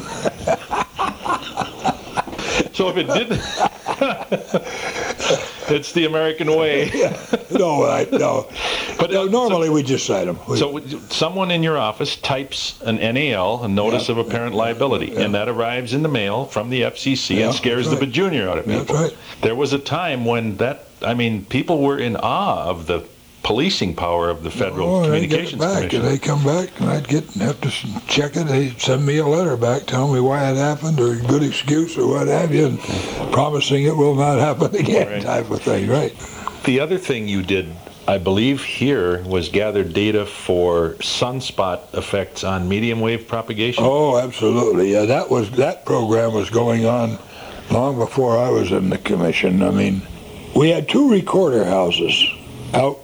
Speaker 15: So if it didn't, it's the American way.
Speaker 16: no, I, no.
Speaker 15: But
Speaker 16: no, normally we just cite them. We,
Speaker 15: So would- someone in your office types an N A L, a notice
Speaker 16: Yeah.
Speaker 15: of apparent liability,
Speaker 16: Yeah.
Speaker 15: and that arrives in the mail from the F C C
Speaker 16: Yeah,
Speaker 15: and scares
Speaker 16: that's
Speaker 15: the
Speaker 16: right.
Speaker 15: bajunior out of
Speaker 16: That's
Speaker 15: people.
Speaker 16: right.
Speaker 15: There was a time when that, I mean, people were in awe of the policing power of the Federal
Speaker 16: oh, they get it
Speaker 15: Communications
Speaker 16: back,
Speaker 15: Commission.
Speaker 16: and they come back, and I'd get have to s- check it. They send me a letter back telling me why it happened, or a good excuse, or what have you, and promising it will not happen again,
Speaker 15: Right.
Speaker 16: type of thing, right?
Speaker 15: The other thing you did, I believe, here was gather data for sunspot effects on medium wave propagation.
Speaker 16: Oh, absolutely. Yeah, that was that program was going on long before I was in the commission. I mean, we had two recorder houses out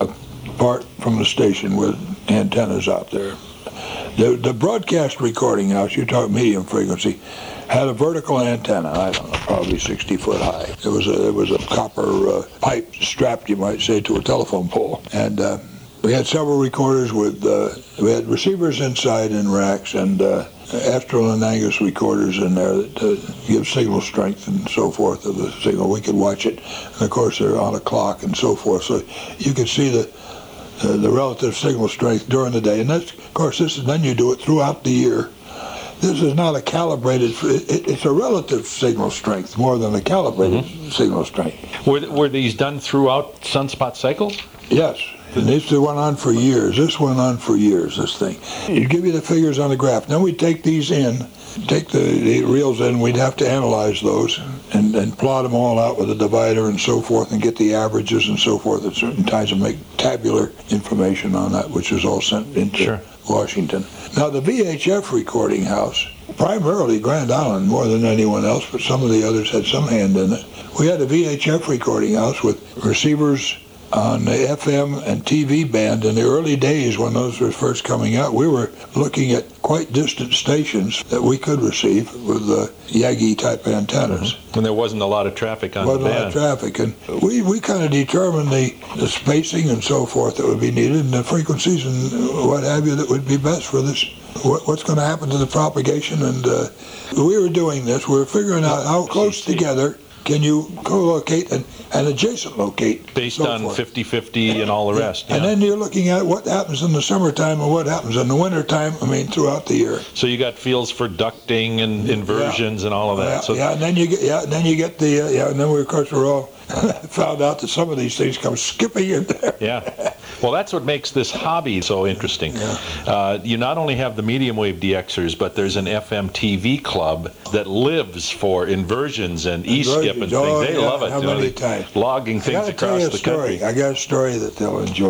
Speaker 16: apart from the station with antennas out there. The the broadcast recording house, you talk medium frequency, had a vertical antenna. I don't know, probably sixty foot high. It was a it was a copper uh, pipe strapped, you might say, to a telephone pole, and uh, we had several recorders with uh, we had receivers inside in racks and uh, Astral and Angus recorders in there that uh, give signal strength and so forth of the signal. We could watch it, and of course they're on a clock and so forth, so you could see the uh, the relative signal strength during the day. And that's, of course, this is then you do it throughout the year. This is not a calibrated. It, it's a relative signal strength more than a calibrated
Speaker 15: Mm-hmm.
Speaker 16: signal strength.
Speaker 15: Were, were these done throughout sunspot cycles?
Speaker 16: Yes. And this went on for years. This went on for years, this thing. It'd give you the figures on the graph. Then we'd take these in, take the, the reels in, we'd have to analyze those and, and plot them all out with a divider and so forth and get the averages and so forth at certain times and make tabular information on that, which is all sent into
Speaker 15: Sure.
Speaker 16: Washington. Now, the V H F recording house, primarily Grand Island more than anyone else, but some of the others had some hand in it. We had a V H F recording house with receivers on the F M and T V band. In the early days when those were first coming out, we were looking at quite distant stations that we could receive with the Yagi type antennas.
Speaker 15: When there wasn't a lot of traffic on
Speaker 16: Wasn't
Speaker 15: the
Speaker 16: a lot
Speaker 15: band.
Speaker 16: of traffic, and we, we kind of determined the, the spacing and so forth that would be needed, and the frequencies and what have you that would be best for this. What, what's going to happen to the propagation? And uh, we were doing this. We were figuring out how close together can you co-locate and, and adjacent locate.
Speaker 15: Based
Speaker 16: so
Speaker 15: on
Speaker 16: forth.
Speaker 15: fifty-fifty and all the rest.
Speaker 16: And
Speaker 15: yeah.
Speaker 16: then you're looking at what happens in the summertime and what happens in the wintertime, I mean, throughout the year.
Speaker 15: So you got fields for ducting and inversions and all of that.
Speaker 16: Yeah,
Speaker 15: so
Speaker 16: yeah, and then you get, yeah, and then you get the, uh, yeah, and then we, of course, we're all found out that some of these things come skipping in there.
Speaker 15: Yeah. Well, that's what makes this hobby so interesting.
Speaker 16: Yeah.
Speaker 15: Uh, you not only have the medium wave D Xers, but there's an F M T V club that lives for inversions and E-skip and things.
Speaker 16: Oh,
Speaker 15: they
Speaker 16: yeah,
Speaker 15: love it.
Speaker 16: how
Speaker 15: you know,
Speaker 16: many
Speaker 15: they-
Speaker 16: times?
Speaker 15: Logging
Speaker 16: I
Speaker 15: things
Speaker 16: gotta tell
Speaker 15: across
Speaker 16: you a
Speaker 15: the
Speaker 16: story.
Speaker 15: country.
Speaker 16: I got a story that they'll enjoy.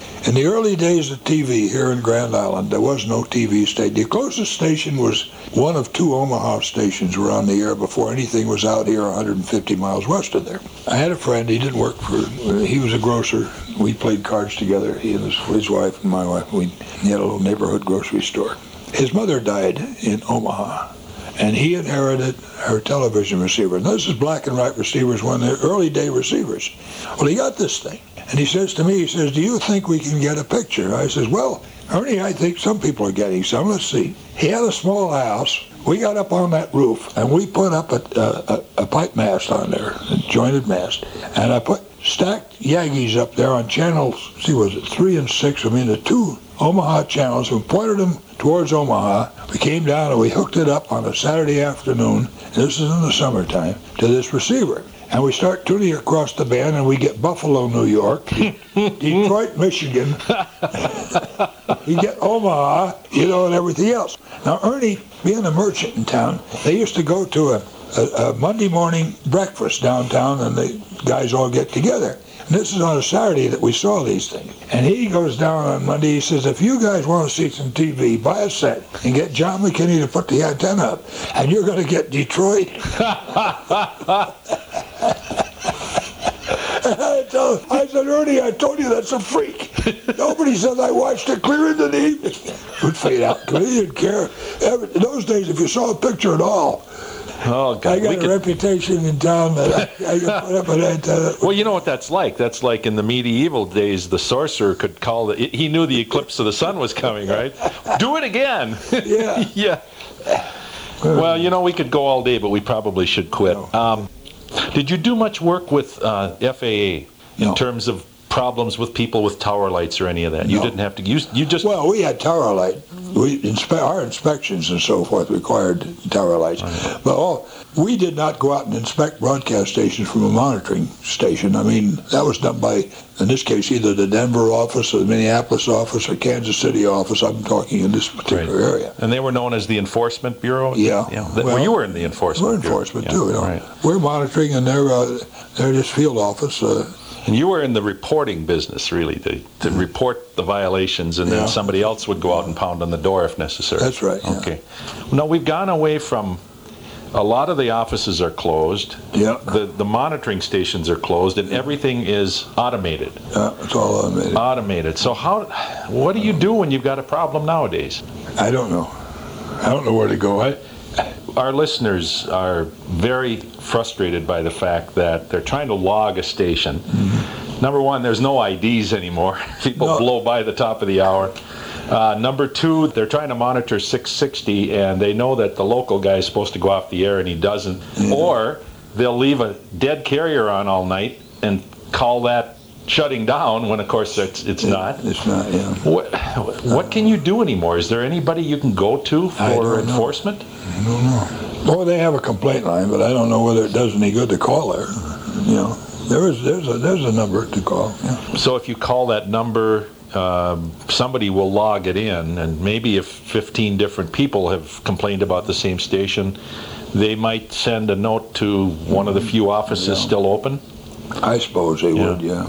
Speaker 16: In the early days of T V here in Grand Island, there was no T V station. The closest station was one of two Omaha stations were on the air before anything was out here one hundred fifty miles west of there. I had a friend, he didn't work for, he was a grocer. We played cards together, he and his, his wife and my wife. We he had a little neighborhood grocery store. His mother died in Omaha, and he inherited her television receiver. And this is black and white receivers, one of the early day receivers. Well, he got this thing. And he says to me, he says, do you think we can get a picture? I says, well, Ernie, I think some people are getting some. Let's see. He had a small house. We got up on that roof, and we put up a, a, a pipe mast on there, a jointed mast. And I put stacked Yagis up there on channels, see, was it three and six? I mean, the two Omaha channels. We pointed them towards Omaha. We came down and we hooked it up on a Saturday afternoon, this is in the summertime, to this receiver. And we start tuning across the band, and we get Buffalo, New York, Detroit, Michigan, you get Omaha, you know, and everything else. Now, Ernie, being a merchant in town, they used to go to a, a, a Monday morning breakfast downtown, and the guys all get together. And this is on a Saturday that we saw these things. And he goes down on Monday, he says, if you guys want to see some T V, buy a set and get John McKinney to put the antenna up, and you're going to get Detroit. And I, tell him, I said, Ernie, I told you that's a freak. Nobody says I watched it clear into the evening. It would fade out. He didn't care. Every, in those days, if you saw a picture at all,
Speaker 10: Oh, God.
Speaker 16: I got
Speaker 10: we
Speaker 16: a
Speaker 10: could...
Speaker 16: reputation in town that I, I could put up an antenna.
Speaker 10: Well, you know what that's like. That's like in the medieval days, the sorcerer could call the... He knew the eclipse of the sun was coming, right? Do it again.
Speaker 16: Yeah.
Speaker 10: Yeah. Well, you know, we could go all day, but we probably should quit. Um, did you do much work with uh, F A A in
Speaker 16: No.
Speaker 10: terms of problems with people with tower lights or any of that? You
Speaker 16: No.
Speaker 10: didn't have to... You, you just...
Speaker 16: Well, we had tower light. We inspe- our inspections and so forth required tower lights.
Speaker 10: Right.
Speaker 16: But all, we did not go out and inspect broadcast stations from a monitoring station. I mean, that was done by, in this case, either the Denver office or the Minneapolis office or Kansas City office. I'm talking in this particular
Speaker 10: Right.
Speaker 16: area.
Speaker 10: And they were known as the Enforcement Bureau?
Speaker 16: Yeah.
Speaker 10: yeah. Th-
Speaker 16: Well,
Speaker 10: well, you were in the Enforcement
Speaker 16: We're
Speaker 10: Bureau.
Speaker 16: enforcement
Speaker 10: Yeah,
Speaker 16: too. You know.
Speaker 10: Right.
Speaker 16: We're monitoring, and they're uh, they're just field office. Uh,
Speaker 10: And you were in the reporting business, really, to, to report the violations, and then
Speaker 16: Yeah.
Speaker 10: somebody else would go out and pound on the door if necessary.
Speaker 16: That's right, yeah.
Speaker 10: Okay. Now, we've gone away from, a lot of the offices are closed.
Speaker 16: Yeah.
Speaker 10: The, the monitoring stations are closed, and everything is automated.
Speaker 16: Yeah, it's all automated.
Speaker 10: Automated. So how, what do you do when you've got a problem nowadays?
Speaker 16: I don't know. I don't know where to go. I,
Speaker 10: Our listeners are very frustrated by the fact that they're trying to log a station. Mm-hmm. Number one, there's no I Ds anymore. People
Speaker 16: No.
Speaker 10: blow by the top of the hour. Uh, number two, they're trying to monitor six sixty, and they know that the local guy is supposed to go off the air, and he doesn't.
Speaker 16: Yeah.
Speaker 10: Or they'll leave a dead carrier on all night and call that shutting down when, of course, it's, it's
Speaker 16: it,
Speaker 10: not.
Speaker 16: It's not, yeah.
Speaker 10: What, what can you do anymore? Is there anybody you can go to
Speaker 16: I
Speaker 10: for
Speaker 16: don't know.
Speaker 10: enforcement?
Speaker 16: I don't know. Well, they have a complaint line, but I don't know whether it does any good to call there. You know, there is there's a there's a number to call. Yeah.
Speaker 10: So if you call that number, um, somebody will log it in, and maybe if fifteen different people have complained about the same station, they might send a note to one of the few offices
Speaker 16: Yeah.
Speaker 10: still open.
Speaker 16: I suppose they
Speaker 10: Yeah.
Speaker 16: would. Yeah.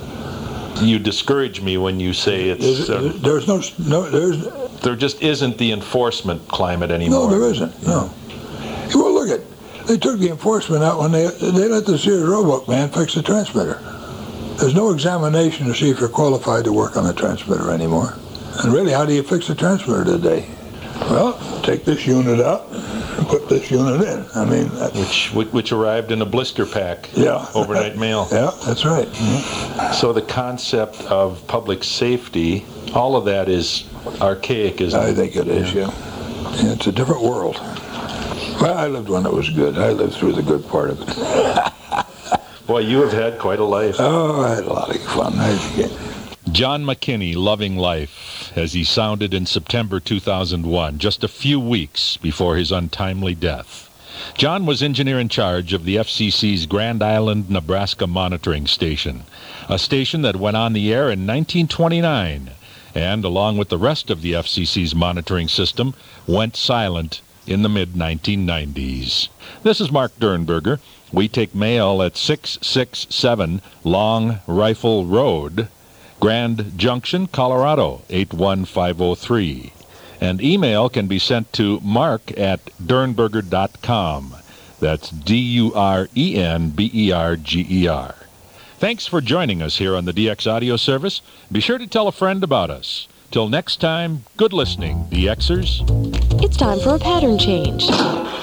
Speaker 10: You discourage me when you say it's.
Speaker 16: There's,
Speaker 10: Uh,
Speaker 16: there's no no there's
Speaker 10: there just isn't the enforcement climate anymore.
Speaker 16: no there isn't. No. Well, look at they took the enforcement out when they they let the Sears Roebuck man fix the transmitter. There's no examination to see if you're qualified to work on a transmitter anymore. And really, how do you fix a transmitter today? Well, take this unit out and put this unit in. I mean, that's,
Speaker 10: Which, which which arrived in a blister pack.
Speaker 16: Yeah.
Speaker 10: Overnight mail.
Speaker 16: yeah, that's right. Mhm.
Speaker 10: So the concept of public safety, all of that is archaic, isn't
Speaker 16: I
Speaker 10: it?
Speaker 16: think it is. Yeah. Yeah, it's a different world. Well, I lived when it was good. I lived through the good part of it.
Speaker 10: Boy, you have had quite a life.
Speaker 16: Oh, I had a lot of fun. I, yeah.
Speaker 15: John McKinney, loving life, as he sounded in September two thousand one, just a few weeks before his untimely death. John was engineer in charge of the F C C's Grand Island, Nebraska monitoring station, a station that went on the air in nineteen twenty-nine, and along with the rest of the F C C's monitoring system, went silent in the mid nineteen nineties. This is Mark Dernberger. We take mail at six six seven Long Rifle Road, Grand Junction, Colorado, eight one five oh three. And email can be sent to mark at durnberger dot com. That's D U R E N B E R G E R. Thanks for joining us here on the D X Audio Service. Be sure to tell a friend about us. Till next time, good listening, D Xers.
Speaker 17: It's time for a pattern change.